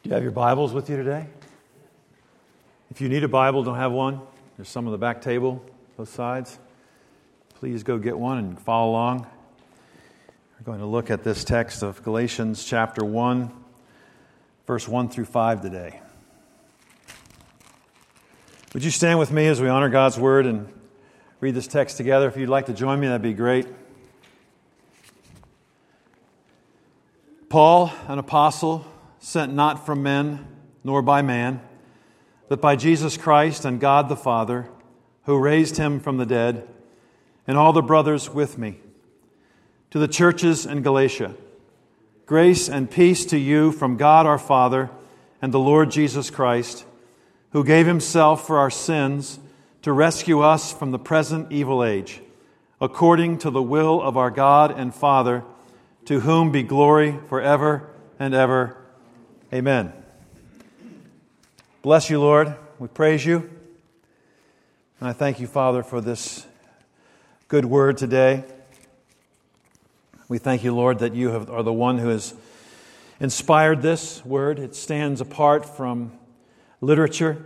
You have your Bibles with you today? If you need a Bible, don't have one, there's some on the back table, both sides. Please go get one and follow along. We're going to look at this text of Galatians chapter 1, verse 1 through 5 today. Would you stand with me as we honor God's Word and read this text together? If you'd like to join me, that'd be great. Paul, an apostle, sent not from men, nor by man, but by Jesus Christ and God the Father, who raised him from the dead, and all the brothers with me. To the churches in Galatia, grace and peace to you from God our Father and the Lord Jesus Christ, who gave himself for our sins to rescue us from the present evil age, according to the will of our God and Father, to whom be glory forever and ever. Amen. Bless you, Lord. We praise you. And I thank you, Father, for this good word today. We thank you, Lord, that you are the one who has inspired this word. It stands apart from literature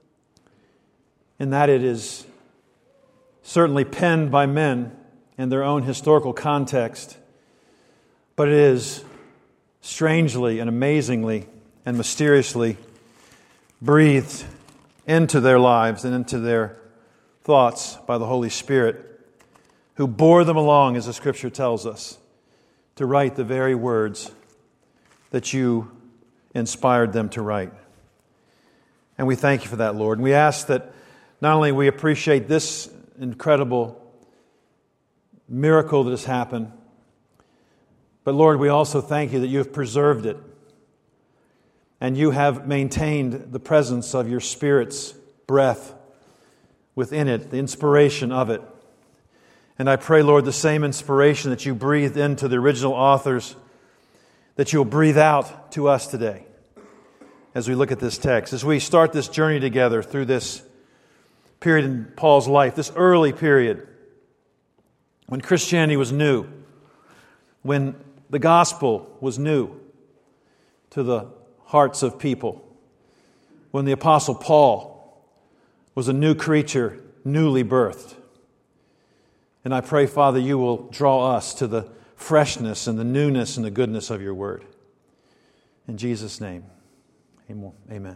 in that it is certainly penned by men in their own historical context, but it is strangely and amazingly and mysteriously breathed into their lives and into their thoughts by the Holy Spirit, who bore them along, as the Scripture tells us, to write the very words that you inspired them to write. And we thank you for that, Lord. And we ask that not only we appreciate this incredible miracle that has happened, but Lord, we also thank you that you have preserved it and you have maintained the presence of your Spirit's breath within it, the inspiration of it. And I pray, Lord, the same inspiration that you breathed into the original authors, that you'll breathe out to us today as we look at this text, as we start this journey together through this period in Paul's life, this early period when Christianity was new, when the gospel was new to the hearts of people, when the Apostle Paul was a new creature, newly birthed. And I pray, Father, you will draw us to the freshness and the newness and the goodness of your word. In Jesus' name, amen.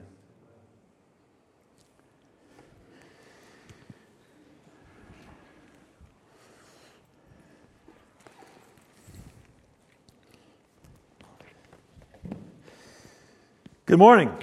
Good morning.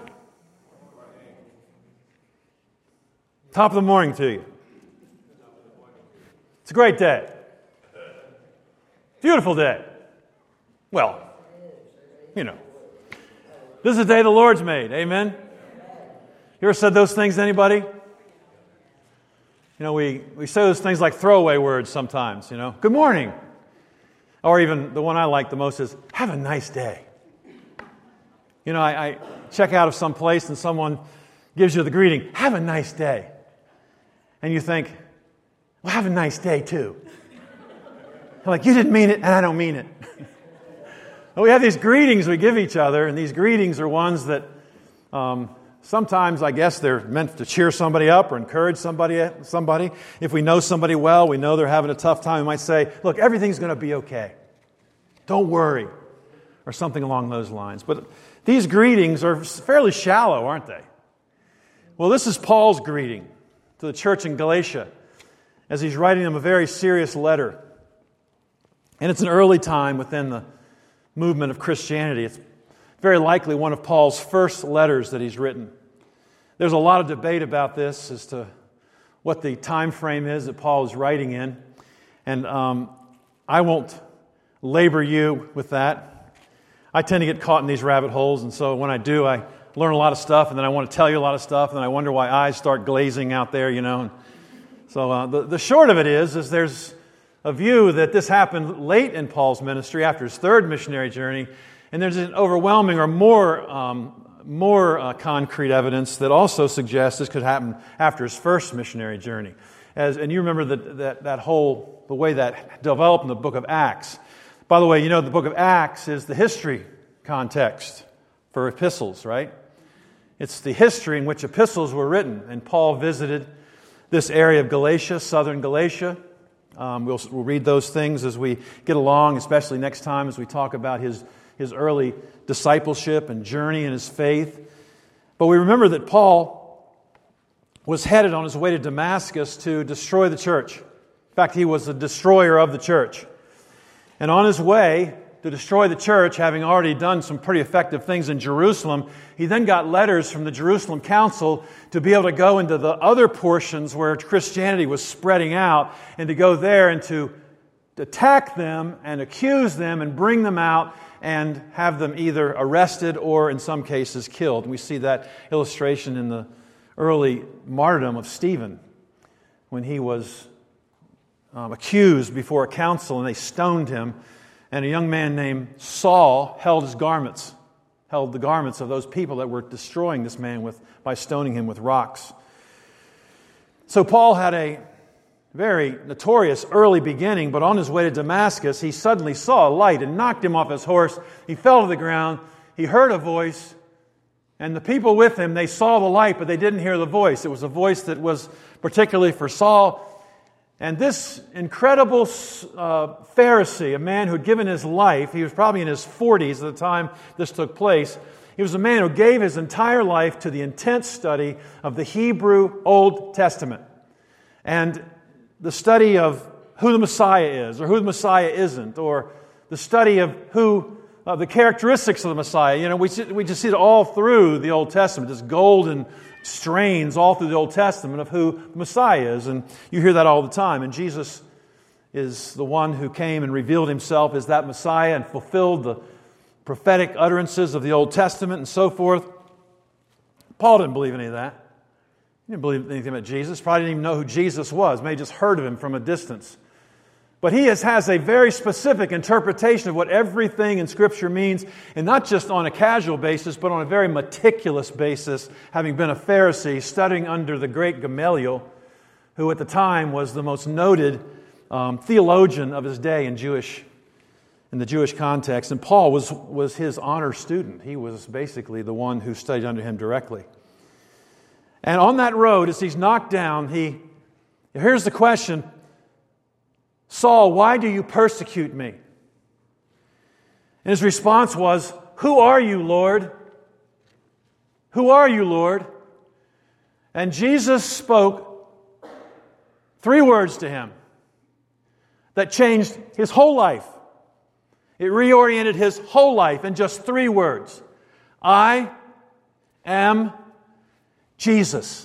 Top of the morning to you. It's a great day. Beautiful day. Well, you know. This is the day the Lord's made. Amen? You ever said those things to anybody? You know, we say those things like throwaway words sometimes, you know. Good morning. Or even the one I like the most is, have a nice day. You know, I check out of some place and someone gives you the greeting, have a nice day. And you think, well, have a nice day too. Like, you didn't mean it and I don't mean it. Well, we have these greetings we give each other, and these greetings are ones that sometimes I guess they're meant to cheer somebody up or encourage somebody. If we know somebody well, we know they're having a tough time, we might say, look, everything's going to be okay. Don't worry. Or something along those lines. But these greetings are fairly shallow, aren't they? Well, this is Paul's greeting to the church in Galatia as he's writing them a very serious letter. And it's an early time within the movement of Christianity. It's very likely one of Paul's first letters that he's written. There's a lot of debate about this as to what the time frame is that Paul is writing in. And I won't labor you with that. I tend to get caught in these rabbit holes, and so when I do, I learn a lot of stuff, and then I want to tell you a lot of stuff, and then I wonder why eyes start glazing out there, you know. So the short of it is there's a view that this happened late in Paul's ministry after his third missionary journey, and there's an overwhelming or more concrete evidence that also suggests this could happen after his first missionary journey. And you remember the way that developed in the book of Acts. By the way, you know the book of Acts is the history context for epistles, right? It's the history in which epistles were written. And Paul visited this area of Galatia, southern Galatia. We'll read those things as we get along, especially next time as we talk about his early discipleship and journey in his faith. But we remember that Paul was headed on his way to Damascus to destroy the church. In fact, he was the destroyer of the church. And on his way to destroy the church, having already done some pretty effective things in Jerusalem, he then got letters from the Jerusalem Council to be able to go into the other portions where Christianity was spreading out, and to go there and to attack them and accuse them and bring them out and have them either arrested or, in some cases, killed. And we see that illustration in the early martyrdom of Stephen, when he was accused before a council and they stoned him. And a young man named Saul held the garments of those people that were destroying this man by stoning him with rocks. So Paul had a very notorious early beginning, but on his way to Damascus, he suddenly saw a light and knocked him off his horse. He fell to the ground. He heard a voice, and the people with him, they saw the light, but they didn't hear the voice. It was a voice that was particularly for Saul. And this incredible Pharisee, a man who had given his life, he was probably in his 40s at the time this took place. He was a man who gave his entire life to the intense study of the Hebrew Old Testament. And the study of who the Messiah is, or who the Messiah isn't, or the study of the characteristics of the Messiah. You know, we just see it all through the Old Testament, this golden strains all through the Old Testament of who the Messiah is. And you hear that all the time. And Jesus is the one who came and revealed himself as that Messiah and fulfilled the prophetic utterances of the Old Testament and so forth. Paul didn't believe any of that. He didn't believe anything about Jesus. Probably didn't even know who Jesus was. Maybe just heard of him from a distance. But he has a very specific interpretation of what everything in Scripture means, and not just on a casual basis, but on a very meticulous basis, having been a Pharisee, studying under the great Gamaliel, who at the time was the most noted theologian of his day in the Jewish context. And Paul was his honor student. He was basically the one who studied under him directly. And on that road, as he's knocked down, here's the question: Saul, why do you persecute me? And his response was, who are you, Lord? Who are you, Lord? And Jesus spoke 3 words to him that changed his whole life. It reoriented his whole life in just 3 words. I am Jesus.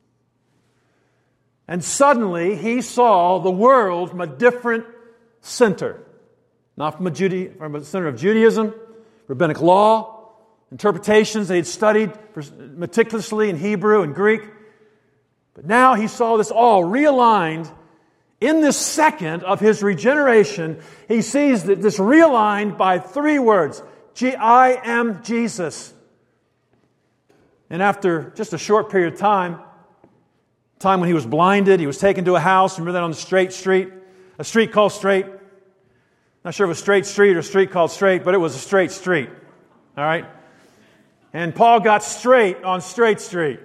And suddenly he saw the world from a different center. Not from a center of Judaism, rabbinic law, interpretations they had studied meticulously in Hebrew and Greek. But now he saw this all realigned in this second of his regeneration. He sees that this realigned by 3 words. I am Jesus. And after just a short period of time when he was blinded, he was taken to a house. Remember that on the Straight Street? A street called Straight. Not sure if it was Straight Street or a street called Straight, but it was a straight street. All right? And Paul got straight on Straight Street.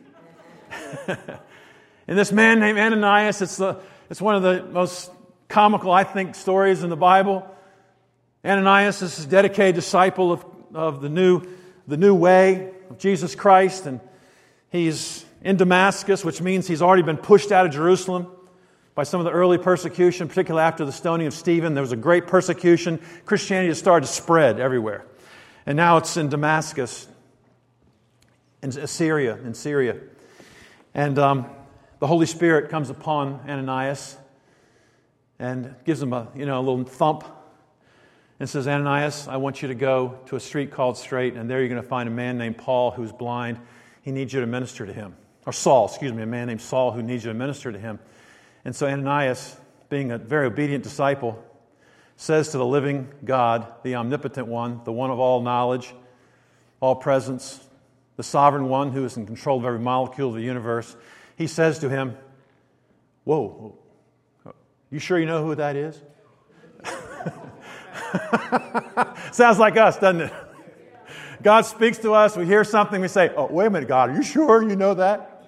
And this man named Ananias, it's one of the most comical, I think, stories in the Bible. Ananias is a dedicated disciple of the new way of Jesus Christ, and he's in Damascus, which means he's already been pushed out of Jerusalem by some of the early persecution, particularly after the stoning of Stephen. There was a great persecution. Christianity has started to spread everywhere. And now it's in Damascus, in Syria. And the Holy Spirit comes upon Ananias and gives him a little thump and says, Ananias, I want you to go to a street called Straight, and there you're going to find a man named Paul who's blind. He needs you to minister to him. Or Saul, a man named Saul who needs you to minister to him. And so Ananias, being a very obedient disciple, says to the living God, the omnipotent one, the one of all knowledge, all presence, the sovereign one who is in control of every molecule of the universe, he says to him, whoa, you sure you know who that is? Sounds like us, doesn't it? God speaks to us, we hear something, we say, oh, wait a minute, God, are you sure you know that?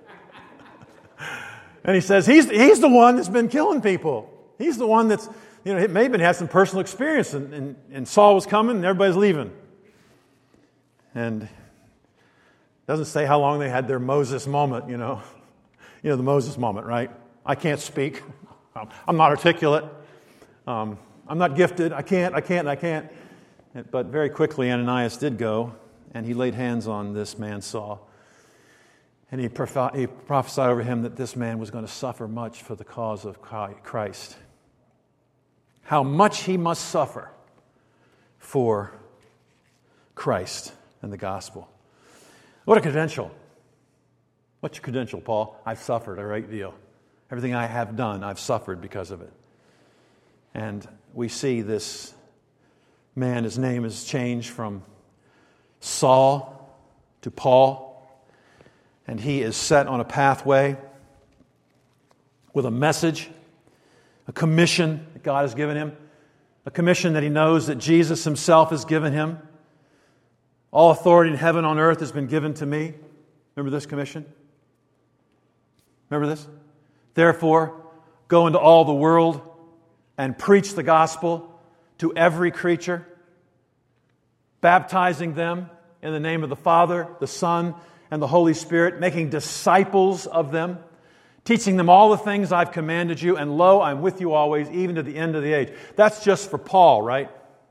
And he says, he's the one that's been killing people. He's the one that's, maybe has some personal experience, and Saul was coming and everybody's leaving. And it doesn't say how long they had their Moses moment, the Moses moment, right? I can't speak. I'm not articulate. I'm not gifted. I can't. But very quickly, Ananias did go, and he laid hands on this man, Saul. And he prophesied over him that this man was going to suffer much for the cause of Christ. How much he must suffer for Christ and the gospel. What a credential. What's your credential, Paul? I've suffered a great deal. Everything I have done, I've suffered because of it. And we see this man, his name is changed from Saul to Paul. And he is set on a pathway with a message, a commission that God has given him, a commission that he knows that Jesus himself has given him. All authority in heaven and on earth has been given to me. Remember this commission? Remember this? Therefore, go into all the world and preach the gospel to every creature, baptizing them in the name of the Father, the Son, and the Holy Spirit, making disciples of them, teaching them all the things I've commanded you, and lo, I'm with you always, even to the end of the age. That's just for Paul, right?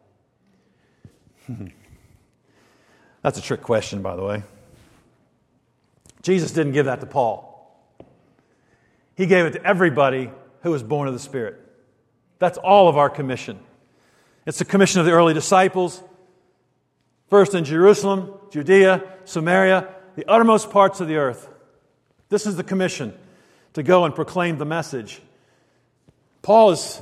That's a trick question, by the way. Jesus didn't give that to Paul. He gave it to everybody who was born of the Spirit. That's all of our commission. It's the commission of the early disciples, first in Jerusalem, Judea, Samaria, the uttermost parts of the earth. This is the commission, to go and proclaim the message. Paul is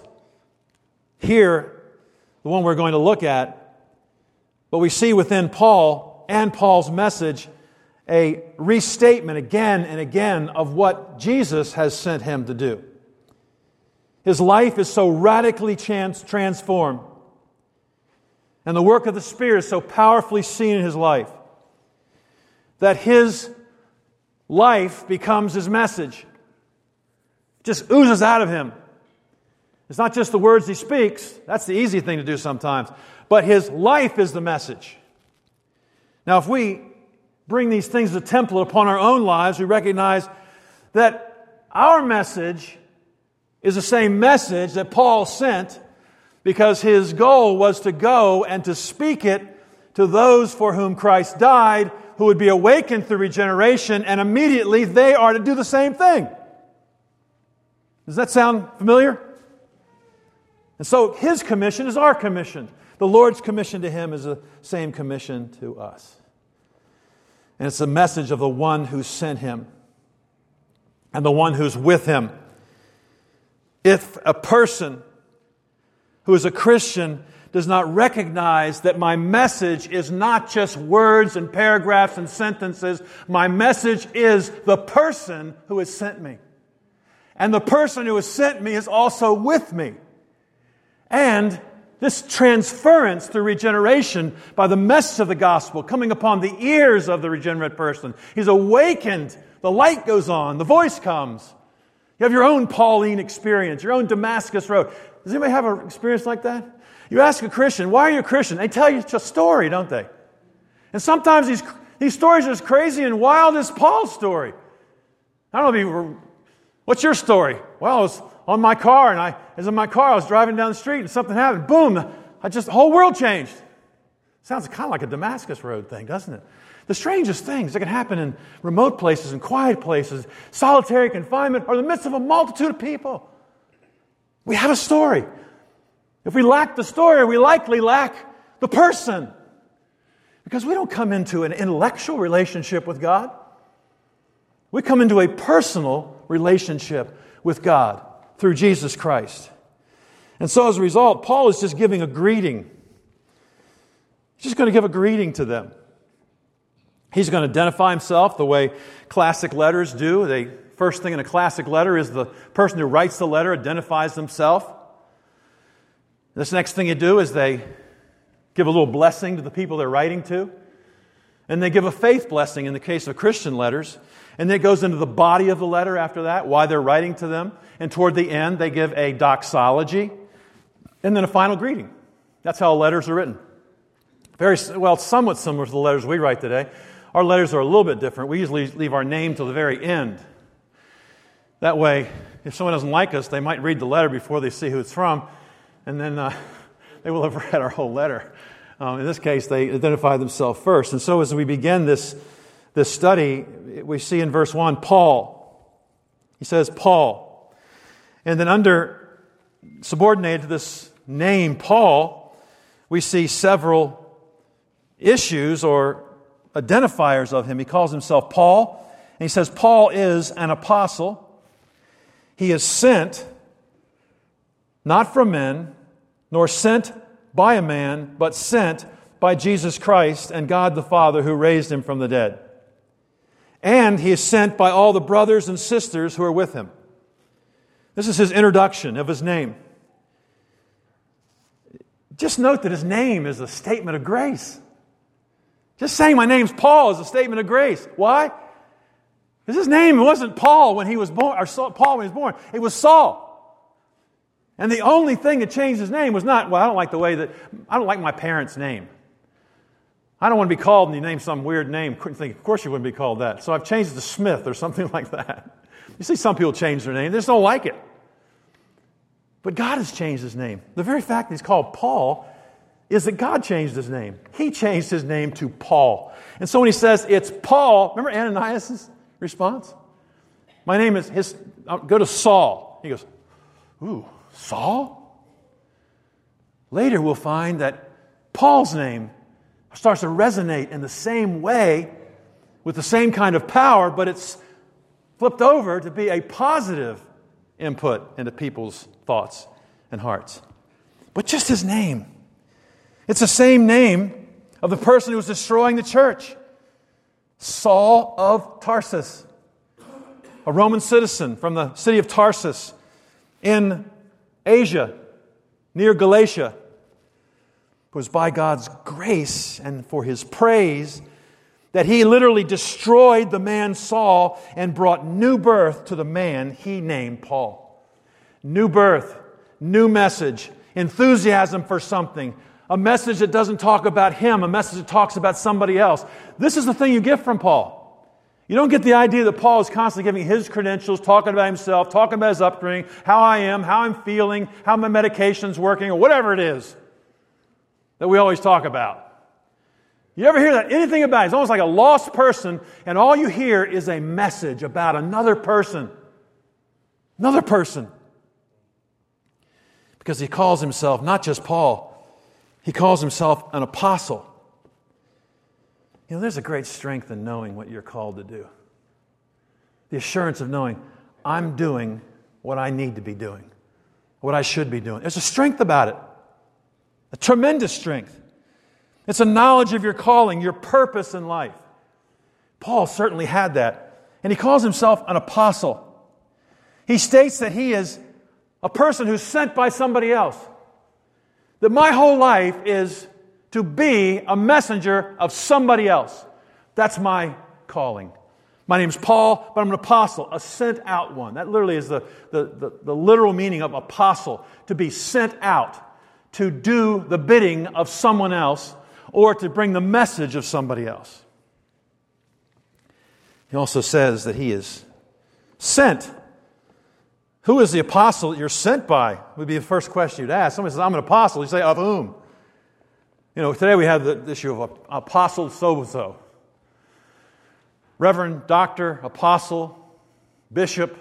here, the one we're going to look at, but we see within Paul and Paul's message a restatement again and again of what Jesus has sent him to do. His life is so radically transformed, and the work of the Spirit is so powerfully seen in his life, that his life becomes his message. It just oozes out of him. It's not just the words he speaks. That's the easy thing to do sometimes. But his life is the message. Now, if we bring these things to template upon our own lives, we recognize that our message is the same message that Paul sent, because his goal was to go and to speak it to those for whom Christ died, who would be awakened through regeneration, and immediately they are to do the same thing. Does that sound familiar? And so his commission is our commission. The Lord's commission to him is the same commission to us. And it's the message of the one who sent him and the one who's with him. If a person who is a Christian does not recognize that my message is not just words and paragraphs and sentences, my message is the person who has sent me. And the person who has sent me is also with me. And this transference through regeneration by the message of the gospel coming upon the ears of the regenerate person. He's awakened. The light goes on. The voice comes. You have your own Pauline experience, your own Damascus Road. Does anybody have an experience like that? You ask a Christian, why are you a Christian? They tell you a story, don't they? And sometimes these stories are as crazy and wild as Paul's story. I don't know, what's your story? Well, I was on my car, and I was driving down the street, and something happened. Boom! The whole world changed. Sounds kind of like a Damascus Road thing, doesn't it? The strangest things that can happen in remote places and quiet places, solitary confinement, or in the midst of a multitude of people. We have a story. If we lack the story, we likely lack the person. Because we don't come into an intellectual relationship with God. We come into a personal relationship with God through Jesus Christ. And so as a result, Paul is just giving a greeting. He's just going to give a greeting to them. He's going to identify himself the way classic letters do. The first thing in a classic letter is the person who writes the letter identifies themselves. This next thing you do is they give a little blessing to the people they're writing to. And they give a faith blessing in the case of Christian letters. And then it goes into the body of the letter after that, why they're writing to them. And toward the end, they give a doxology and then a final greeting. That's how letters are written. Somewhat similar to the letters we write today. Our letters are a little bit different. We usually leave our name till the very end. That way, if someone doesn't like us, they might read the letter before they see who it's from, and then they will have read our whole letter. In this case, they identify themselves first. And so as we begin this study, we see in verse 1, Paul. He says, Paul. And then subordinated to this name, Paul, we see several issues or identifiers of him. He calls himself Paul, and he says Paul is an apostle. He is sent, not from men, nor sent by a man, but sent by Jesus Christ and God the Father who raised him from the dead. And he is sent by all the brothers and sisters who are with him. This is his introduction of his name. Just note that his name is a statement of grace. Just saying my name's Paul is a statement of grace. Why? Because his name wasn't Paul when he was born, or Paul when he was born. It was Saul. And the only thing that changed his name was not, I don't like my parents' name. I don't want to be called and you name some weird name. Couldn't think, of course you wouldn't be called that. So I've changed it to Smith or something like that. You see some people change their name. They just don't like it. But God has changed his name. The very fact that he's called Paul is that God changed his name. He changed his name to Paul. And so when he says it's Paul, remember Ananias' response? My name is go to Saul. He goes, ooh, Saul? Later we'll find that Paul's name starts to resonate in the same way with the same kind of power, but it's flipped over to be a positive input into people's thoughts and hearts. But just his name. It's the same name of the person who was destroying the church. Saul of Tarsus, a Roman citizen from the city of Tarsus in Asia, near Galatia. It was by God's grace and for his praise that he literally destroyed the man Saul and brought new birth to the man he named Paul. New birth, new message, enthusiasm for something, a message that doesn't talk about him, a message that talks about somebody else. This is the thing you get from Paul. You don't get the idea that Paul is constantly giving his credentials, talking about himself, talking about his upbringing, how I am, how I'm feeling, how my medication's working, or whatever it is that we always talk about. You ever hear that? Anything about it? It's almost like a lost person, and all you hear is a message about another person. Another person. Because he calls himself, not just Paul, he calls himself an apostle. You know, there's a great strength in knowing what you're called to do. The assurance of knowing, I'm doing what I need to be doing, what I should be doing. There's a strength about it. A tremendous strength. It's a knowledge of your calling, your purpose in life. Paul certainly had that. And he calls himself an apostle. He states that he is a person who's sent by somebody else. That my whole life is to be a messenger of somebody else. That's my calling. My name's Paul, but I'm an apostle, a sent out one. That literally is the literal meaning of apostle, to be sent out, to do the bidding of someone else, or to bring the message of somebody else. He also says that he is sent. Who is the apostle that you're sent by? Would be the first question you'd ask. Somebody says, I'm an apostle. You say, of whom? You know, today we have the issue of apostle so-and-so. Reverend, doctor, apostle, bishop,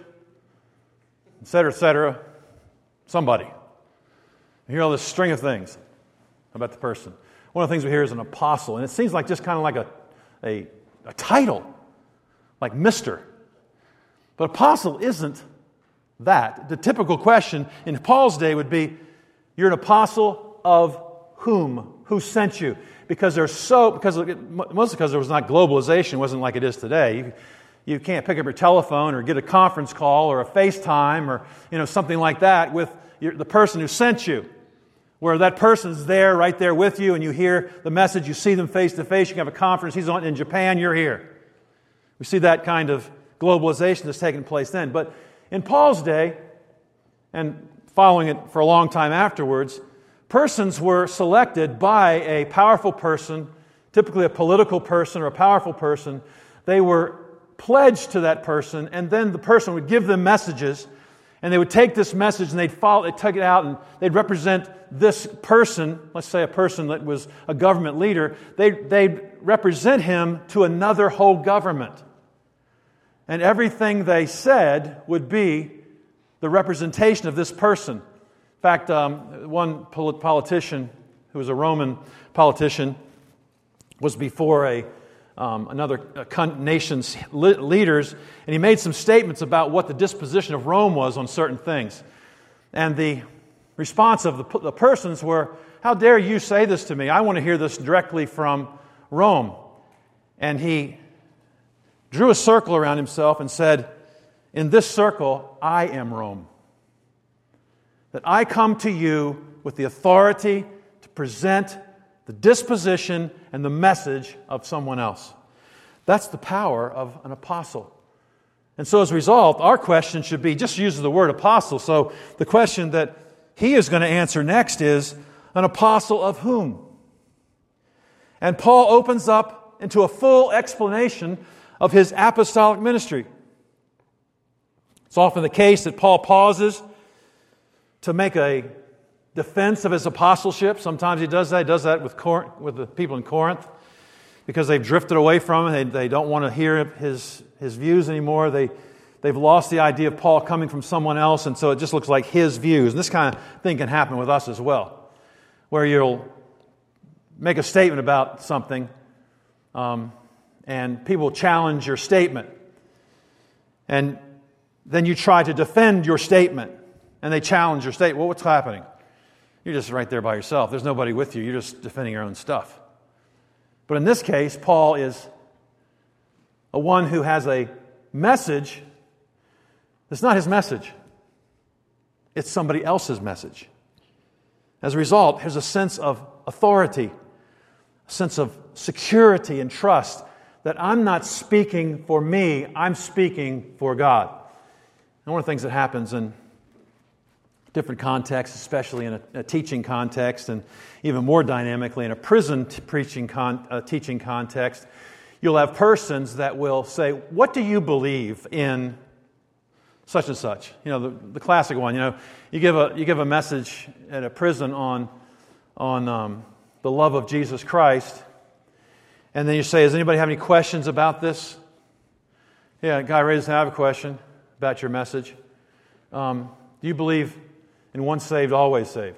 etc., somebody. You hear all this string of things about the person. One of the things we hear is an apostle, and it seems like just kind of like a title, like Mr. But apostle isn't that. The typical question in Paul's day would be, you're an apostle of whom? Who sent you? Mostly because there was not globalization, it wasn't like it is today. You can't pick up your telephone or get a conference call or a FaceTime or something like that with the person who sent you. where that person's there, right there with you, and you hear the message, you see them face to face, you can have a conference, he's in Japan, you're here. We see that kind of globalization that's taking place then. But in Paul's day, and following it for a long time afterwards, persons were selected by a powerful person, typically a political person or a powerful person. They were pledged to that person, and then the person would give them messages, and they would take this message and they'd take it out and they'd represent this person, let's say a person that was a government leader, they'd represent him to another whole government. And everything they said would be the representation of this person. In fact, one politician who was a Roman politician was before another nation's leaders, and he made some statements about what the disposition of Rome was on certain things. And the response of the persons were, "How dare you say this to me? I want to hear this directly from Rome." And he drew a circle around himself and said, "In this circle, I am Rome. That I come to you with the authority to present the disposition and the message of someone else." That's the power of an apostle. And so as a result, our question should be, just use the word apostle. So the question that he is going to answer next is, an apostle of whom? And Paul opens up into a full explanation of his apostolic ministry. It's often the case that Paul pauses to make a defense of his apostleship. Sometimes he does that. He does that with the people in Corinth because they've drifted away from him. They don't want to hear his views anymore. They've lost the idea of Paul coming from someone else, and so it just looks like his views. And this kind of thing can happen with us as well, where you'll make a statement about something, and people challenge your statement. And then you try to defend your statement, and they challenge your statement. Well, what's happening? You're just right there by yourself. There's nobody with you. You're just defending your own stuff. But in this case, Paul is a one who has a message that's not his message. It's somebody else's message. As a result, there's a sense of authority, a sense of security and trust that I'm not speaking for me, I'm speaking for God. And one of the things that happens in different contexts, especially in a teaching context, and even more dynamically in a prison teaching context, you'll have persons that will say, "What do you believe in such and such?" You know, the classic one. You know, you give a message at a prison on the love of Jesus Christ, and then you say, "Does anybody have any questions about this?" Yeah, a guy raises his hand, "I have a question about your message. Do you believe in once saved, always saved?"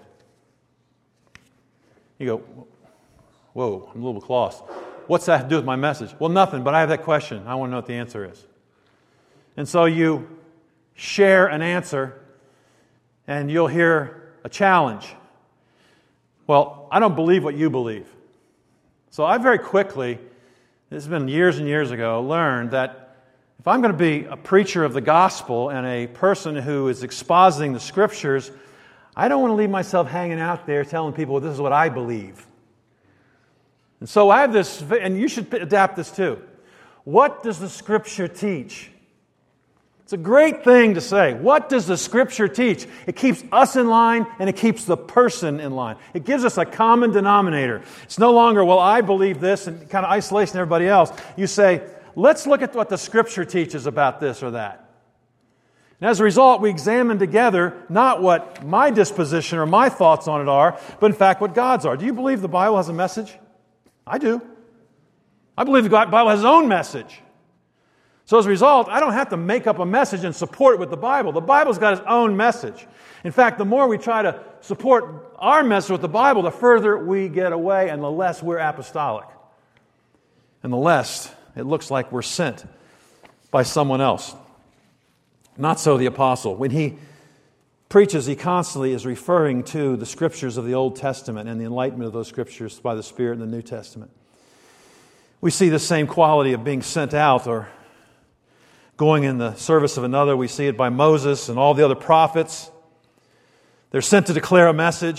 You go, "Whoa, I'm a little bit lost. What's that to do with my message?" "Well, nothing, but I have that question. I want to know what the answer is." And so you share an answer, and you'll hear a challenge. "Well, I don't believe what you believe." So I very quickly, this has been years and years ago, learned that if I'm going to be a preacher of the gospel and a person who is expositing the Scriptures, I don't want to leave myself hanging out there telling people, "This is what I believe." And so I have this, and you should adapt this too. What does the Scripture teach? It's a great thing to say. What does the Scripture teach? It keeps us in line, and it keeps the person in line. It gives us a common denominator. It's no longer, "Well, I believe this," and kind of isolation everybody else. You say, "Let's look at what the Scripture teaches about this or that." And as a result, we examine together not what my disposition or my thoughts on it are, but in fact what God's are. Do you believe the Bible has a message? I do. I believe the Bible has its own message. So as a result, I don't have to make up a message and support it with the Bible. The Bible's got its own message. In fact, the more we try to support our message with the Bible, the further we get away and the less we're apostolic. And the less it looks like we're sent by someone else. Not so the apostle. When he preaches, he constantly is referring to the Scriptures of the Old Testament and the enlightenment of those Scriptures by the Spirit in the New Testament. We see the same quality of being sent out or going in the service of another. We see it by Moses and all the other prophets. They're sent to declare a message.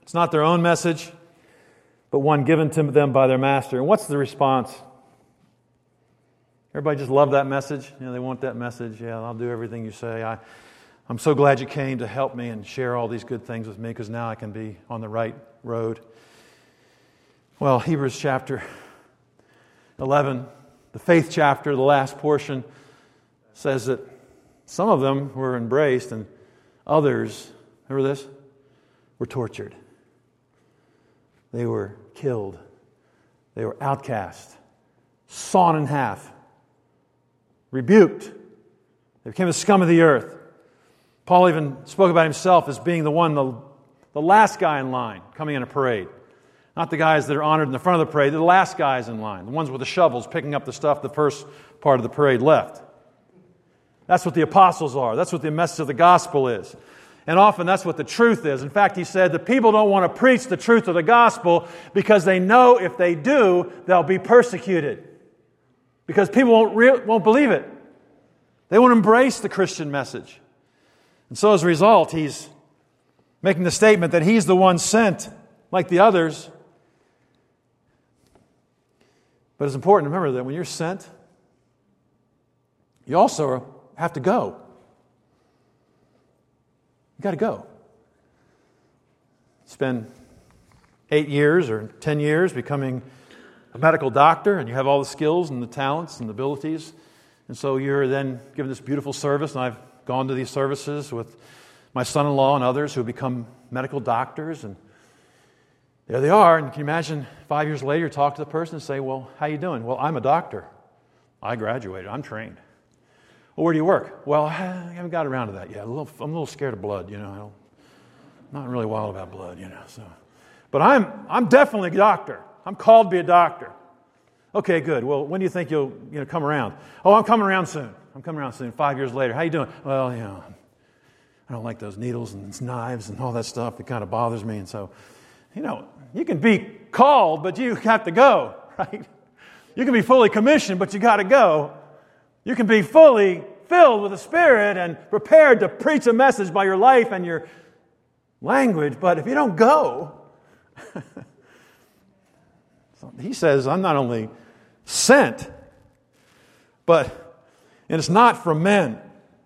It's not their own message, but one given to them by their master. And what's the response? Everybody just love that message? They want that message. Yeah, I'll do everything you say. I'm so glad you came to help me and share all these good things with me, because now I can be on the right road. Well, Hebrews chapter 11, the faith chapter, the last portion, says that some of them were embraced and others, remember this, were tortured. They were killed. They were outcast, sawn in half, rebuked. They became the scum of the earth. Paul even spoke about himself as being the last guy in line coming in a parade. Not the guys that are honored in the front of the parade. They're the last guys in line, the ones with the shovels picking up the stuff the first part of the parade left. That's what the apostles are. That's what the message of the gospel is. And often that's what the truth is. In fact, he said the people don't want to preach the truth of the gospel because they know if they do, they'll be persecuted. Because people won't believe it. They won't embrace the Christian message. And so as a result, he's making the statement that he's the one sent like the others. But it's important to remember that when you're sent, you also have to go. You got to go. Spend 8 years or 10 years becoming a medical doctor, and you have all the skills and the talents and the abilities. And so you're then given this beautiful service, and I've gone to these services with my son-in-law and others who have become medical doctors, and there they are. And can you imagine 5 years later, you talk to the person and say, well, how you doing? Well, I'm a doctor. I graduated. I'm trained. Well, where do you work? Well, I haven't got around to that yet. I'm a little scared of blood, I'm not really wild about blood, So, but I'm definitely a doctor. I'm called to be a doctor. Okay, good. Well, when do you think you'll come around? Oh, I'm coming around soon. 5 years later. How you doing? Well, I don't like those needles and knives and all that stuff. It kind of bothers me. And so, you can be called, but you have to go, right? You can be fully commissioned, but you got to go. You can be fully filled with the Spirit and prepared to preach a message by your life and your language, but if you don't go, he says, I'm not only sent, and it's not from men.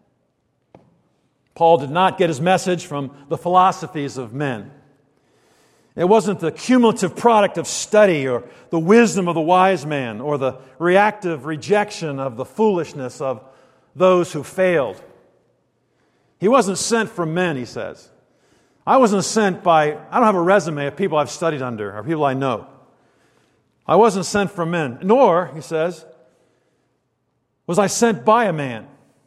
Paul did not get his message from the philosophies of men. It wasn't the cumulative product of study or the wisdom of the wise man or the reactive rejection of the foolishness of those who failed. He wasn't sent from men, he says. I wasn't sent I don't have a resume of people I've studied under or people I know. I wasn't sent from men, nor, he says, was I sent by a man.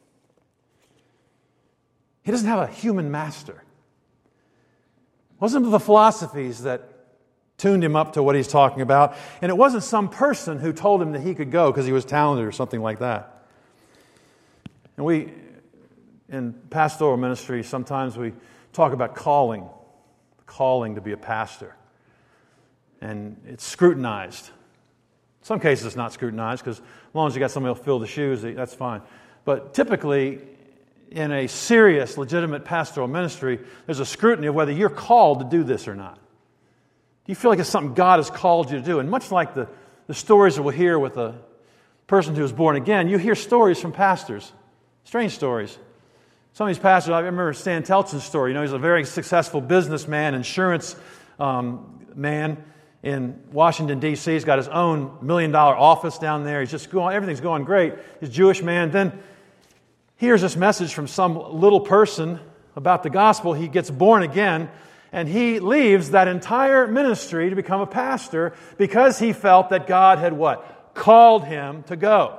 He doesn't have a human master. It wasn't the philosophies that tuned him up to what he's talking about, and it wasn't some person who told him that he could go because he was talented or something like that. And we, in pastoral ministry, sometimes we talk about calling to be a pastor. And it's scrutinized. In some cases it's not scrutinized because as long as you got somebody who'll fill the shoes, that's fine. But typically, in a serious, legitimate pastoral ministry, there's a scrutiny of whether you're called to do this or not. Do you feel like it's something God has called you to do? And much like the stories that we'll hear with a person who was born again, you hear stories from pastors, strange stories. Some of these pastors, I remember Stan Telchen's story. He's a very successful businessman, insurance man in Washington, D.C. He's got his own $1 million office down there. Everything's going great. He's a Jewish man. Then hears this message from some little person about the gospel. He gets born again, and he leaves that entire ministry to become a pastor because he felt that God had what? Called him to go.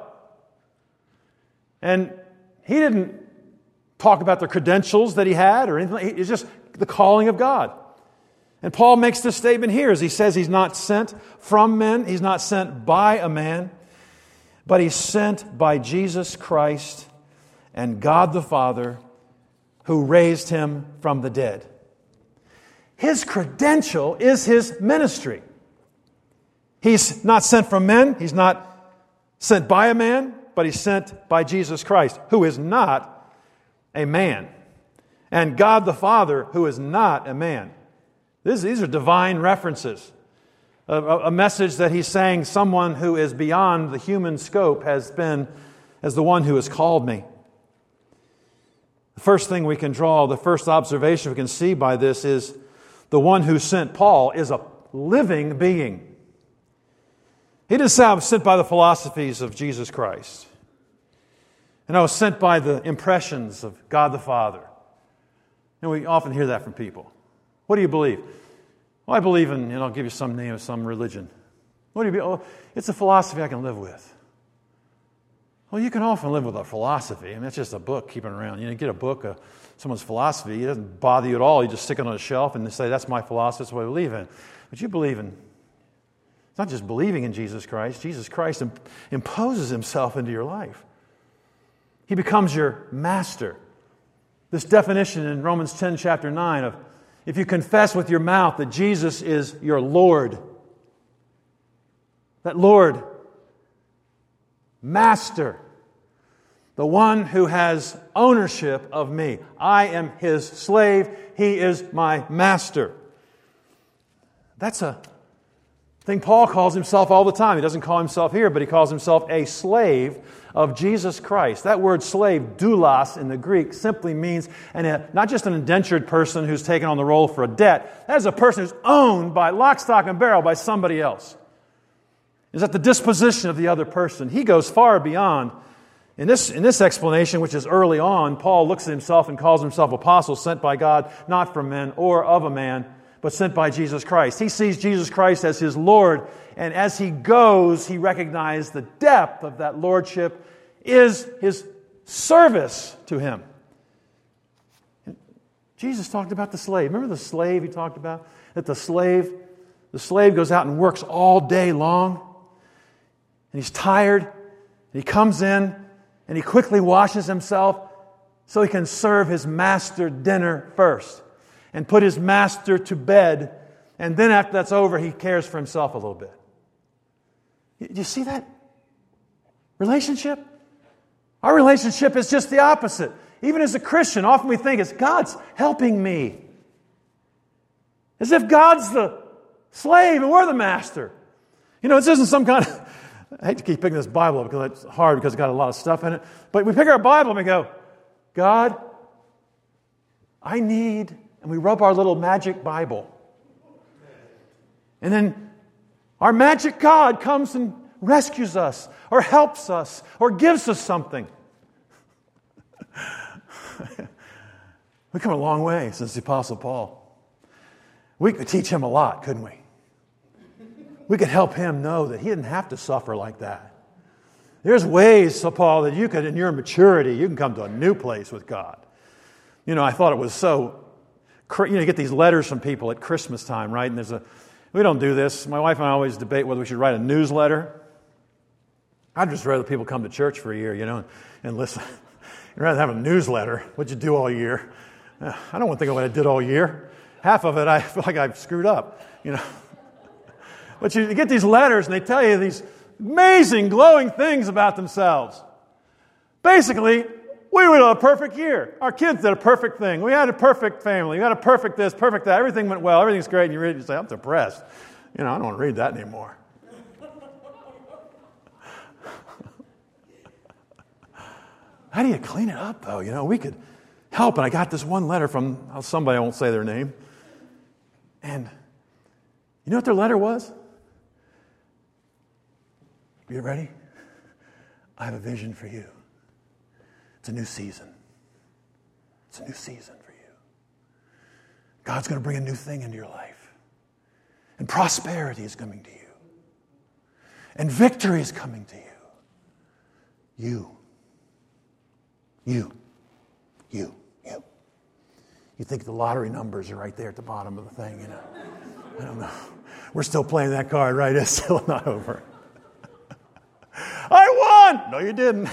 And he didn't talk about the credentials that he had or anything. It's just the calling of God. And Paul makes this statement here as he says he's not sent from men, he's not sent by a man, but he's sent by Jesus Christ and God the Father who raised him from the dead. His credential is his ministry. He's not sent from men, he's not sent by a man, but he's sent by Jesus Christ, who is not a man. And God the Father, who is not a man. These are divine references. A message that he's saying someone who is beyond the human scope has been as the one who has called me. The first thing we can draw, the first observation we can see by this is the one who sent Paul is a living being. He didn't say I was sent by the philosophies of Jesus Christ. And I was sent by the impressions of God the Father. And we often hear that from people. What do you believe? Well, I believe in, I'll give you some name of some religion. What do you believe? Oh, it's a philosophy I can live with. Well, you can often live with a philosophy. I mean, it's just a book keeping around. You get a book of someone's philosophy. It doesn't bother you at all. You just stick it on a shelf and say, that's my philosophy, that's what I believe in. But you believe in, it's not just believing in Jesus Christ. Jesus Christ imposes himself into your life. He becomes your master. This definition in Romans 10, chapter 9 of, if you confess with your mouth that Jesus is your Lord, that Lord, Master, the one who has ownership of me. I am his slave. He is my master. That's a thing Paul calls himself all the time. He doesn't call himself here, but he calls himself a slave of Jesus Christ. That word slave, doulos in the Greek, simply means not just an indentured person who's taken on the role for a debt. That is a person who's owned by lock, stock, and barrel by somebody else. Is at the disposition of the other person. He goes far beyond. In this explanation, which is early on, Paul looks at himself and calls himself apostle, sent by God, not from men or of a man, but sent by Jesus Christ. He sees Jesus Christ as his Lord, and as he goes, he recognizes the depth of that lordship is his service to him. And Jesus talked about the slave. Remember the slave he talked about? That the slave goes out and works all day long, and he's tired, and he comes in, and he quickly washes himself so he can serve his master dinner first and put his master to bed. And then after that's over, he cares for himself a little bit. Do you see that relationship? Our relationship is just the opposite. Even as a Christian, often we think it's God's helping me. As if God's the slave and we're the master. This isn't some kind of... I hate to keep picking this Bible up because it's hard because it's got a lot of stuff in it. But we pick our Bible and we go, God, I need... And we rub our little magic Bible. And then our magic God comes and rescues us or helps us or gives us something. We've come a long way since the Apostle Paul. We could teach him a lot, couldn't we? We could help him know that he didn't have to suffer like that. There's ways, so Paul, that you could, in your maturity, you can come to a new place with God. I thought it was so... you get these letters from people at Christmas time, right? And we don't do this. My wife and I always debate whether we should write a newsletter. I'd just rather people come to church for a year, and listen. You'd rather have a newsletter. What'd you do all year? I don't want to think of what I did all year. Half of it, I feel like I've screwed up, But you get these letters, and they tell you these amazing, glowing things about themselves. Basically, we had a perfect year. Our kids did a perfect thing. We had a perfect family. We had a perfect this, perfect that. Everything went well. Everything's great. And you read it and say, I'm depressed. I don't want to read that anymore. How do you clean it up, though? We could help. And I got this one letter from somebody, I won't say their name. And you know what their letter was? You ready? I have a vision for you. It's a new season. It's a new season for you. God's going to bring a new thing into your life. And prosperity is coming to you. And victory is coming to you. You. You think the lottery numbers are right there at the bottom of the thing, I don't know. We're still playing that card, right? It's still not over. I won! No, you didn't.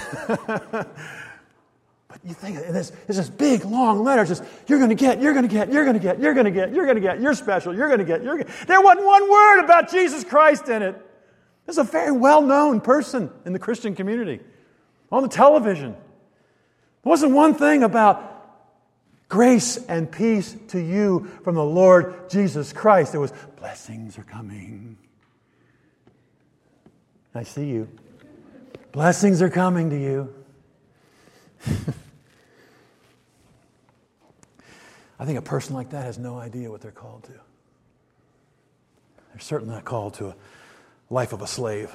But you think, and there's this big, long letter, just, you're going to get, you're special, you're going to get. There wasn't one word about Jesus Christ in it. There's a very well-known person in the Christian community, on the television. There wasn't one thing about Grace and peace to you from the Lord Jesus Christ. It was, blessings are coming. I see you. Blessings are coming to you. I think a person like that has no idea what they're called to. They're certainly not called to a life of a slave.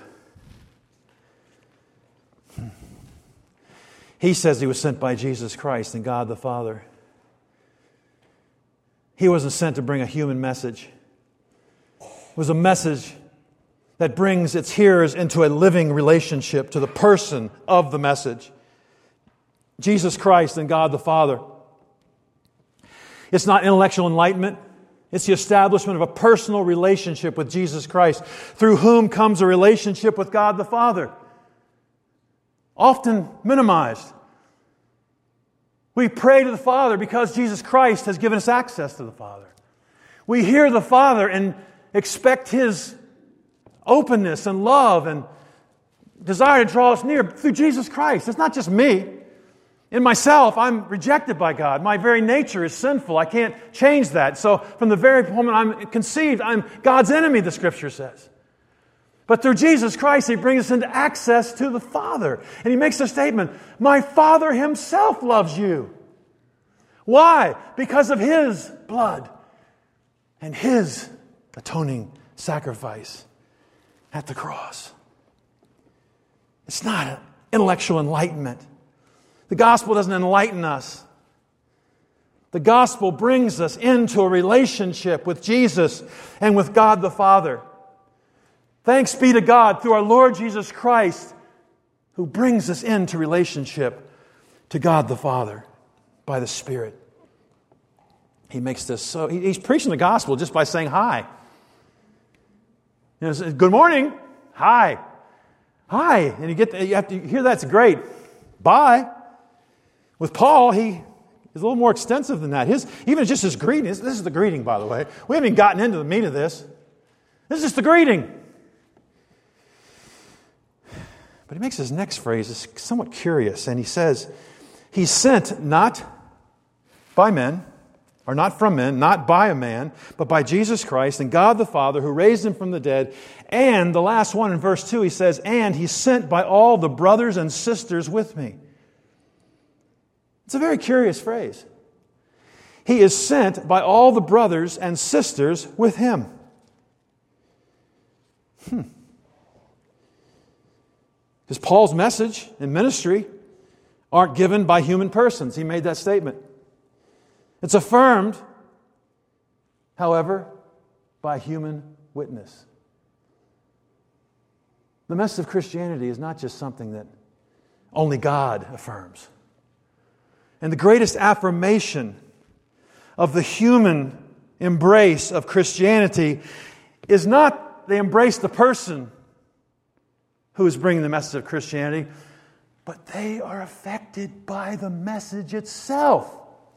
He says he was sent by Jesus Christ and God the Father. He wasn't sent to bring a human message. It was a message that brings its hearers into a living relationship to the person of the message. Jesus Christ and God the Father. It's not intellectual enlightenment. It's the establishment of a personal relationship with Jesus Christ, through whom comes a relationship with God the Father. Often minimized. We pray to the Father because Jesus Christ has given us access to the Father. We hear the Father and expect His openness and love and desire to draw us near through Jesus Christ. It's not just me. In myself, I'm rejected by God. My very nature is sinful. I can't change that. So from the very moment I'm conceived, I'm God's enemy, the Scripture says. But through Jesus Christ, He brings us into access to the Father. And He makes a statement, my Father Himself loves you. Why? Because of His blood and His atoning sacrifice at the cross. It's not an intellectual enlightenment. The gospel doesn't enlighten us. The gospel brings us into a relationship with Jesus and with God the Father. Thanks be to God through our Lord Jesus Christ, who brings us into relationship to God the Father by the Spirit. He makes this so... He's preaching the gospel just by saying hi. You know, good morning. Hi. Hi. And you have to hear that's great. Bye. With Paul, he is a little more extensive than that. Even just his greeting. This is the greeting, by the way. We haven't even gotten into the meat of this. This is just the greeting. But he makes his next phrase somewhat curious. And he says, He's sent not by men, or not from men, not by a man, but by Jesus Christ and God the Father, who raised Him from the dead. And the last one in verse 2, he says, and He's sent by all the brothers and sisters with me. It's a very curious phrase. He is sent by all the brothers and sisters with Him. Because Paul's message and ministry aren't given by human persons. He made that statement. It's affirmed, however, by human witness. The message of Christianity is not just something that only God affirms. And the greatest affirmation of the human embrace of Christianity is not they embrace the person who is bringing the message of Christianity, but they are affected by the message itself.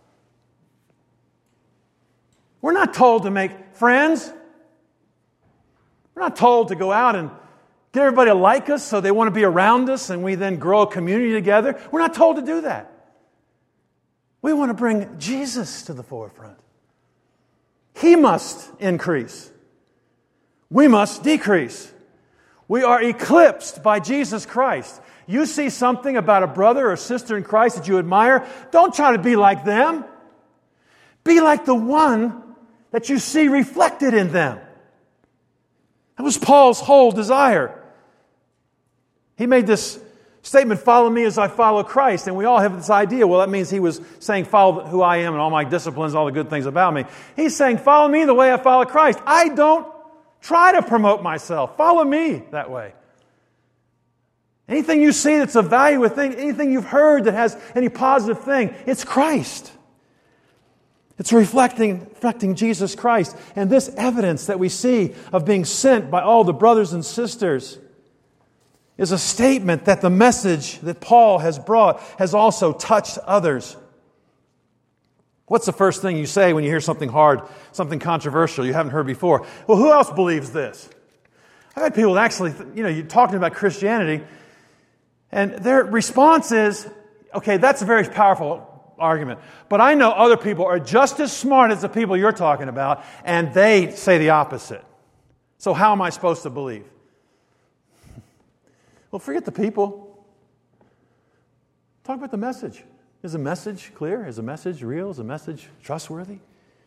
We're not told to make friends. We're not told to go out and get everybody to like us so they want to be around us and we then grow a community together. We're not told to do that. We want to bring Jesus to the forefront. He must increase. We must decrease. We are eclipsed by Jesus Christ. You see something about a brother or sister in Christ that you admire, don't try to be like them. Be like the one that you see reflected in them. That was Paul's whole desire. He made this statement, follow me as I follow Christ. And we all have this idea, well, that means he was saying, follow who I am and all my disciplines, all the good things about me. He's saying, follow me the way I follow Christ. I don't try to promote myself. Follow me that way. Anything you see that's of value, anything you've heard that has any positive thing, it's Christ. It's reflecting Jesus Christ. And this evidence that we see of being sent by all the brothers and sisters is a statement that the message that Paul has brought has also touched others. What's the first thing you say when you hear something hard, something controversial you haven't heard before? Well, who else believes this? I've had people that actually, you're talking about Christianity, and their response is, okay, that's very powerful. argument. But I know other people are just as smart as the people you're talking about, and they say the opposite. So how am I supposed to believe? Well, forget the people. Talk about the message. Is the message clear? Is the message real? Is the message trustworthy?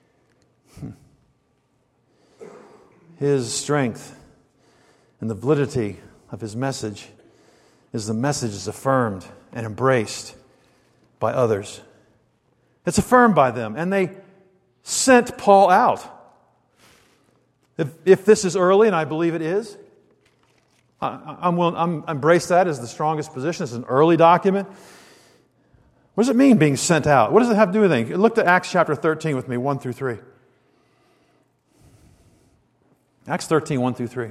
His strength and the validity of his message is the message is affirmed and embraced by others. It's affirmed by them, and they sent Paul out. If this is early, and I believe it is, I'm embrace that as the strongest position. It's an early document. What does it mean, being sent out? What does it have to do with anything? Look at Acts chapter 13 with me, 1 through 3. Acts 13, 1 through 3.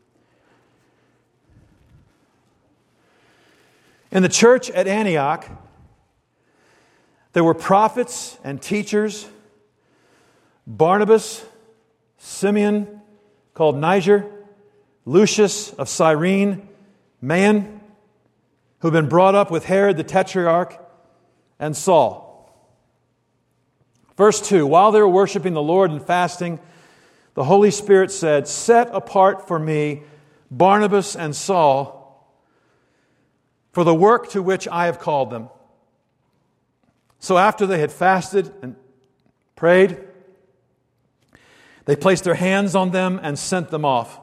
In the church at Antioch, there were prophets and teachers: Barnabas, Simeon, called Niger, Lucius of Cyrene, Manaen, who had been brought up with Herod the Tetrarch, and Saul. Verse 2, while they were worshiping the Lord and fasting, the Holy Spirit said, "Set apart for me Barnabas and Saul for the work to which I have called them." So after they had fasted and prayed, they placed their hands on them and sent them off.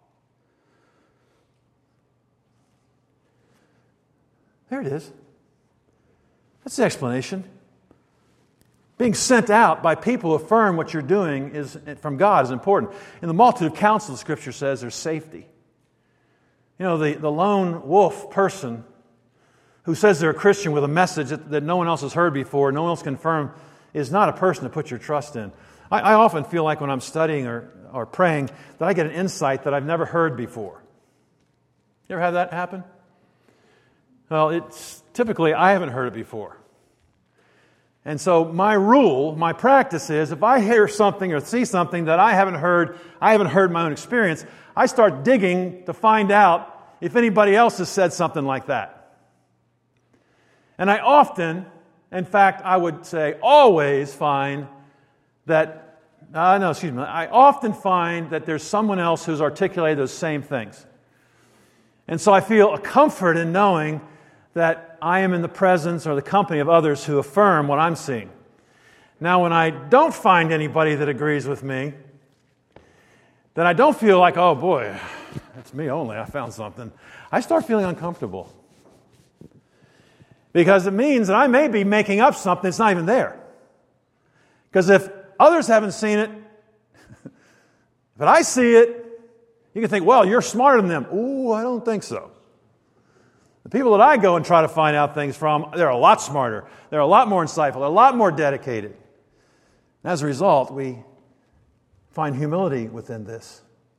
There it is. That's the explanation. Being sent out by people who affirm what you're doing is from God is important. In the multitude of counsel, the Scripture says there's safety. You know, the lone wolf person who says they're a Christian with a message that no one else has heard before, no one else confirmed, is not a person to put your trust in. I often feel like when I'm studying or praying that I get an insight that I've never heard before. You ever had that happen? Well, it's typically I haven't heard it before. And so my rule, my practice is if I hear something or see something that I haven't heard in my own experience, I start digging to find out if anybody else has said something like that. And I often, in fact, I would say always find that, I often find that there's someone else who's articulated those same things. And so I feel a comfort in knowing that I am in the presence or the company of others who affirm what I'm seeing. Now, when I don't find anybody that agrees with me, then I don't feel like, oh boy, it's me only, I found something. I start feeling uncomfortable. Because it means that I may be making up something that's not even there. Because if others haven't seen it, but I see it, you can think, well, you're smarter than them. Ooh, I don't think so. The people that I go and try to find out things from, they're a lot smarter. They're a lot more insightful. They're a lot more dedicated. And as a result, we find humility within this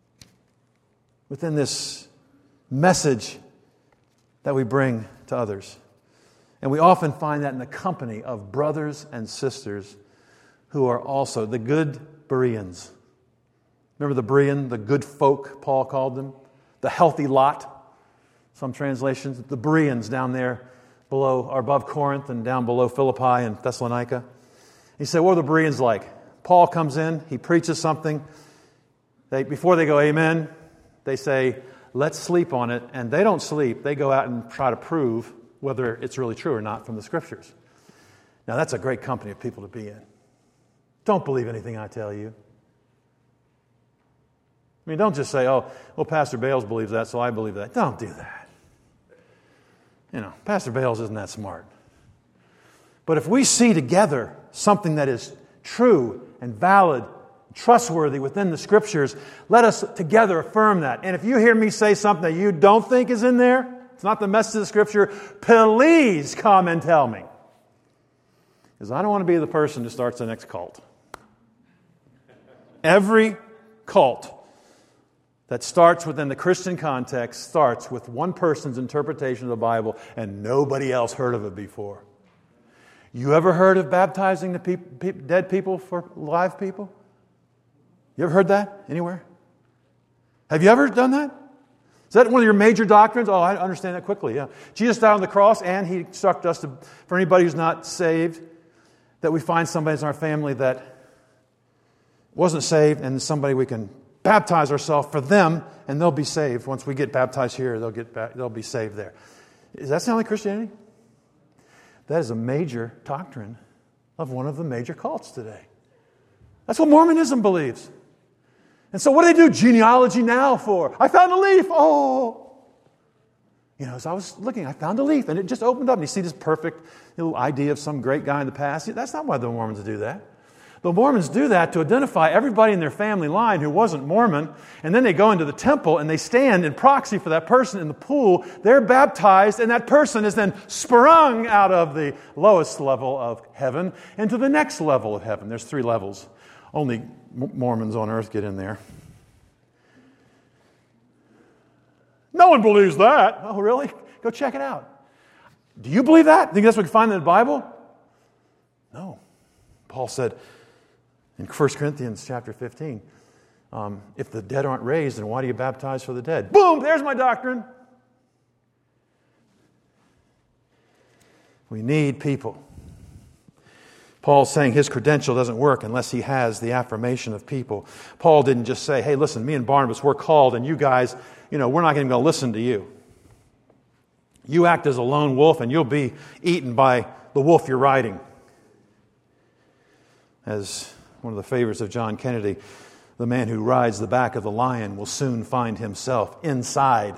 message that we bring to others. And we often find that in the company of brothers and sisters who are also the good Bereans. Remember the Berean, the good folk, Paul called them? The healthy lot. Some translations, the Bereans down there below or above Corinth and down below Philippi and Thessalonica. He said, what are the Bereans like? Paul comes in, he preaches something. Before they go, amen, they say, let's sleep on it. And they don't sleep. They go out and try to prove whether it's really true or not from the Scriptures. Now, that's a great company of people to be in. Don't believe anything I tell you. I mean, don't just say, oh, well, Pastor Bales believes that, so I believe that. Don't do that. You know, Pastor Bales isn't that smart. But if we see together something that is true and valid, trustworthy within the Scriptures, let us together affirm that. And if you hear me say something that you don't think is in there, it's not the message of the Scripture, please come and tell me. Because I don't want to be the person who starts the next cult. Every cult that starts within the Christian context starts with one person's interpretation of the Bible and nobody else heard of it before. You ever heard of baptizing the dead people for live people? You ever heard that anywhere? Have you ever done that? Is that one of your major doctrines? Oh, I understand that quickly, yeah. Jesus died on the cross and He instructed us for anybody who's not saved, that we find somebody in our family that wasn't saved, and somebody we can baptize ourselves for them, and they'll be saved. Once we get baptized here, they'll be saved there. Does that sound like Christianity? That is a major doctrine of one of the major cults today. That's what Mormonism believes. And so what do they do genealogy now for? I found a leaf. Oh. As I was looking, I found a leaf, and it just opened up, and you see this perfect little idea of some great guy in the past. That's not why the Mormons do that. The Mormons do that to identify everybody in their family line who wasn't Mormon, and then they go into the temple and they stand in proxy for that person in the pool. They're baptized, and that person is then sprung out of the lowest level of heaven into the next level of heaven. There's 3 levels. Only Mormons on earth get in there. No one believes that. Oh, really? Go check it out. Do you believe that? Think that's what we find in the Bible? No. Paul said in 1 Corinthians chapter 15, if the dead aren't raised, then why do you baptize for the dead? Boom! There's my doctrine. We need people. Paul's saying his credential doesn't work unless he has the affirmation of people. Paul didn't just say, hey, listen, me and Barnabas, we're called, and you guys, we're not even going to listen to you. You act as a lone wolf, and you'll be eaten by the wolf you're riding. As one of the favorites of John Kennedy, the man who rides the back of the lion will soon find himself inside.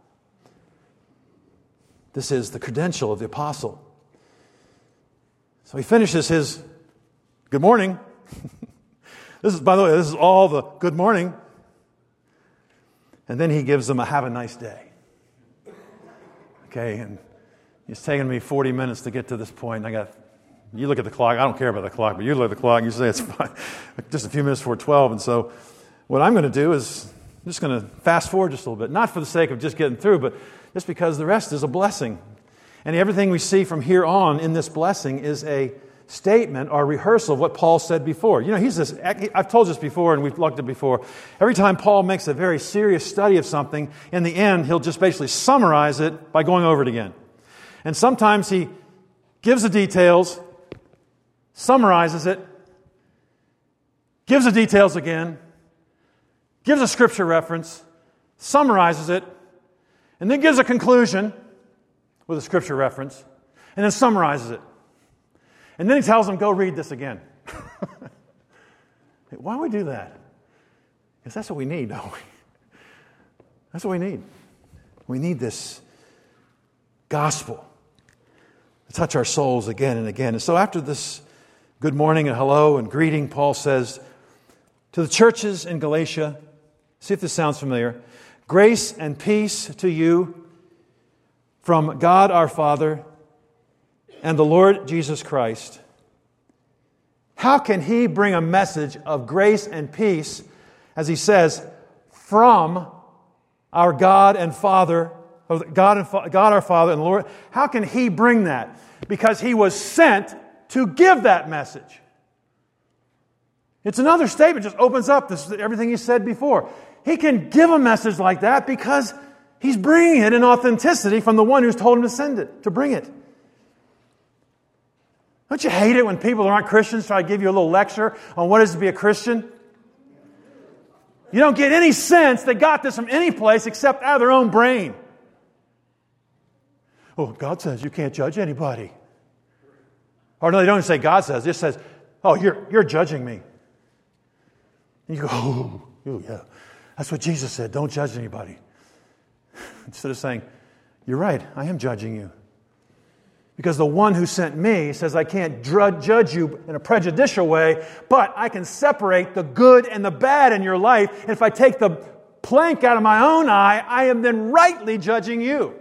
This is the credential of the apostle. So he finishes his good morning. By the way, this is all the good morning. And then he gives them a have a nice day. Okay, and it's taken me 40 minutes to get to this point. You look at the clock. I don't care about the clock, but you look at the clock and you say it's fine. Just a few minutes before 12. And so what I'm going to do is I'm just going to fast forward just a little bit. Not for the sake of just getting through, but just because the rest is a blessing. And everything we see from here on in this blessing is a statement or rehearsal of what Paul said before. I've told you this before, and we've looked at it before. Every time Paul makes a very serious study of something, in the end, he'll just basically summarize it by going over it again. And sometimes he gives the details, summarizes it, gives the details again, gives a scripture reference, summarizes it, and then gives a conclusion with a scripture reference, and then summarizes it. And then he tells them, go read this again. Why do we do that? Because that's what we need, don't we? That's what we need. We need this gospel to touch our souls again and again. And so after this good morning and hello and greeting, Paul says to the churches in Galatia, see if this sounds familiar, grace and peace to you from God our Father and the Lord Jesus Christ. How can he bring a message of grace and peace, as he says, from our God and Father, God our Father and the Lord? How can he bring that? Because he was sent to give that message. It's another statement, just opens up everything he said before. He can give a message like that because he's bringing it in authenticity from the one who's told him to send it, to bring it. Don't you hate it when people who aren't Christians try to give you a little lecture on what it is to be a Christian? You don't get any sense they got this from any place except out of their own brain. Oh, God says you can't judge anybody. Or no, they don't say God says. It just says, oh, you're judging me. And you go, oh, yeah. That's what Jesus said. Don't judge anybody. Instead of saying, you're right, I am judging you. Because the one who sent me says I can't judge you in a prejudicial way, but I can separate the good and the bad in your life. And if I take the plank out of my own eye, I am then rightly judging you.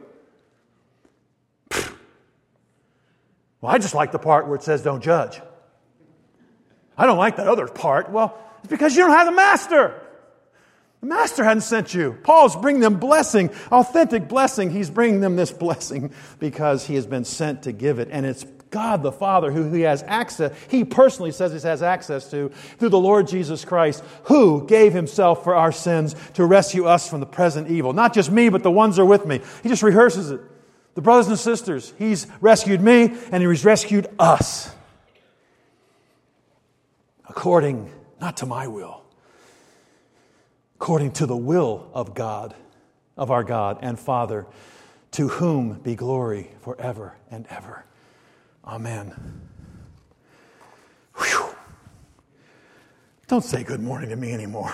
Well, I just like the part where it says don't judge. I don't like that other part. Well, it's because you don't have the master. The master hadn't sent you. Paul's bringing them blessing, authentic blessing. He's bringing them this blessing because he has been sent to give it. And it's God the Father who he has access, he personally says he has access to through the Lord Jesus Christ, who gave himself for our sins to rescue us from the present evil. Not just me, but the ones who are with me. He just rehearses it. The brothers and sisters, he's rescued me and he's rescued us. according, not to my will, according to the will of God, of our God and Father, to whom be glory forever and ever. Amen. Whew. Don't say good morning to me anymore.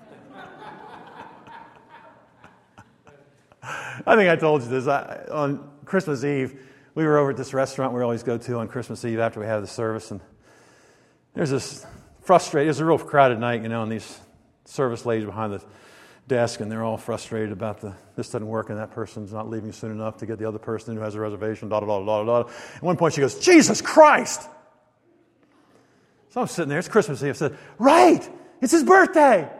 I think I told you this. On Christmas Eve, we were over at this restaurant we always go to on Christmas Eve after we have the service, and there's this frustrated, it's a real crowded night, and these service ladies behind the desk, and they're all frustrated about this doesn't work, and that person's not leaving soon enough to get the other person who has a reservation, At one point she goes, Jesus Christ! So I'm sitting there, it's Christmas Eve, I said, right, it's his birthday!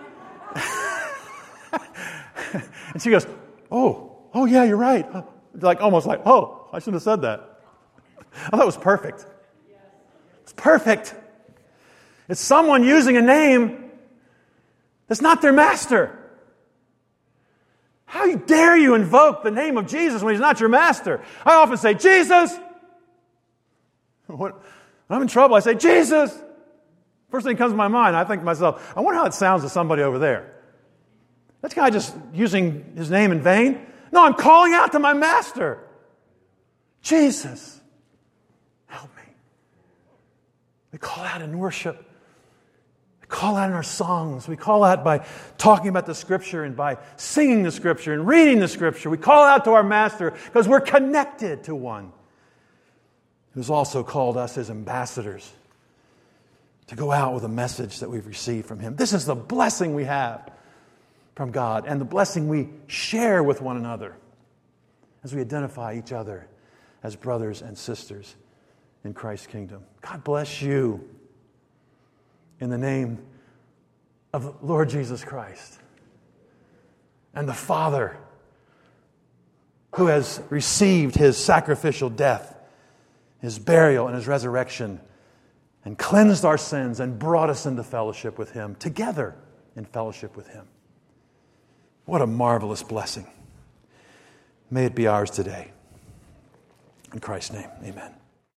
And she goes, oh yeah, you're right. Almost like, I shouldn't have said that. I thought it was perfect. It's perfect. It's someone using a name that's not their master. How dare you invoke the name of Jesus when he's not your master? I often say, Jesus! When I'm in trouble, I say, Jesus! First thing that comes to my mind, I think to myself, I wonder how it sounds to somebody over there. That guy just using his name in vain? No, I'm calling out to my master. Jesus, help me. We call out in worship. We call out in our songs. We call out by talking about the Scripture and by singing the Scripture and reading the Scripture. We call out to our master because we're connected to one who's also called us as ambassadors to go out with a message that we've received from him. This is the blessing we have from God and the blessing we share with one another as we identify each other as brothers and sisters in Christ's kingdom. God bless you in the name of the Lord Jesus Christ and the Father who has received his sacrificial death, his burial, and his resurrection, and cleansed our sins and brought us into fellowship with him, together in fellowship with him. What a marvelous blessing. May it be ours today. In Christ's name, amen.